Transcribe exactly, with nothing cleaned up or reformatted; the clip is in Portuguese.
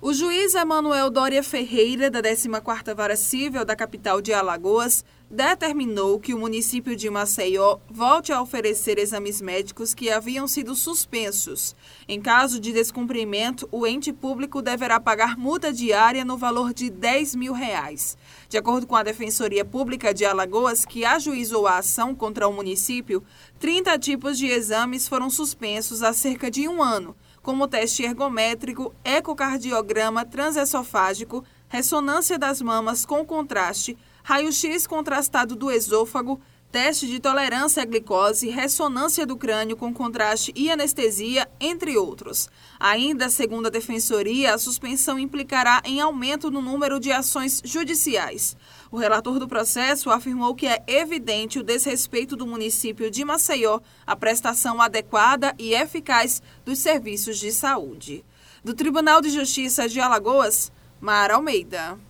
O juiz Emanuel Doria Ferreira, da décima quarta Vara Cível da capital de Alagoas, determinou que o município de Maceió volte a oferecer exames médicos que haviam sido suspensos. Em caso de descumprimento, o ente público deverá pagar multa diária no valor de dez mil reais. De acordo com a Defensoria Pública de Alagoas, que ajuizou a ação contra o município, trinta tipos de exames foram suspensos há cerca de um ano, como teste ergométrico, ecocardiograma transesofágico, ressonância das mamas com contraste, raio-x contrastado do esôfago, teste de tolerância à glicose, ressonância do crânio com contraste e anestesia, entre outros. Ainda, segundo a Defensoria, a suspensão implicará em aumento no número de ações judiciais. O relator do processo afirmou que é evidente o desrespeito do município de Maceió à prestação adequada e eficaz dos serviços de saúde. Do Tribunal de Justiça de Alagoas, Mara Almeida.